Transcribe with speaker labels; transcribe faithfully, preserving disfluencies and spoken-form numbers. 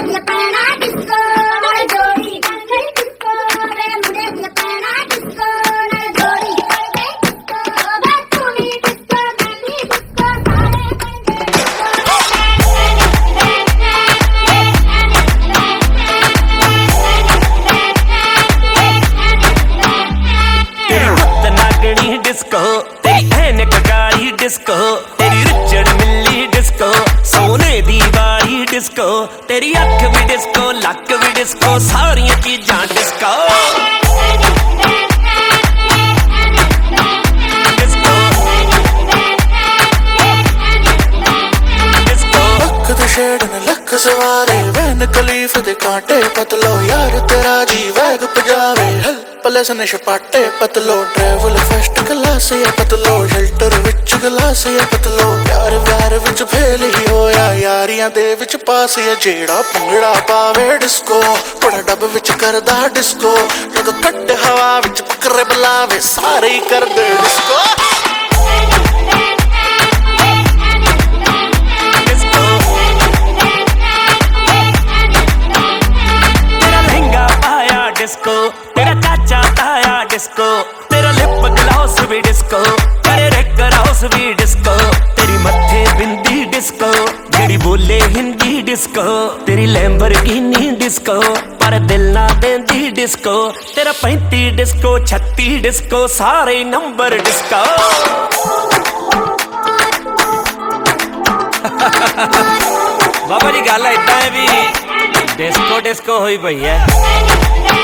Speaker 1: Disco तेरी ऐनक काली disco तेरी रिचड़ मिली डिस्को सोने दी वाली डिस्को तेरी अख भी डिस्को लक भी डिस्को सारियां चीजां डिस्को
Speaker 2: लख सवारे वैन खलीफ दे कांटे पतलो यार तेरा जी वैग पजावे पले सने छपाटे पतलो ट्रैवल फर्स्ट क्लास या पतलो शेल्टर विच गिलास या पतलो प्यार व्यार विच फेल ही होया यारियां दे विच पास या जेड़ा भंगड़ा पावे डिस्को बड़ा डब विच करदा डिस्को जदों कट हवा विच पकड़े बुलावे सारे ही करदे डिस्को
Speaker 1: डिस्को तेरा चाचा ताया डिस्को तेरा लिप ग्लॉस भी डिस्को तेरे रेकर हाउस भी डिस्को तेरी मत्थे बिंदी डिस्को जेड़ी बोले हिंदी डिस्को तेरी लैम्बोर्गिनी डिस्को पर दिल ना देंदी डिस्को तेरा पैंती डिस्को छत्ती डिस्को सारे नंबर डिस्को बाबा जी गल इदां है भी डिस्को डिस्को होई पई है।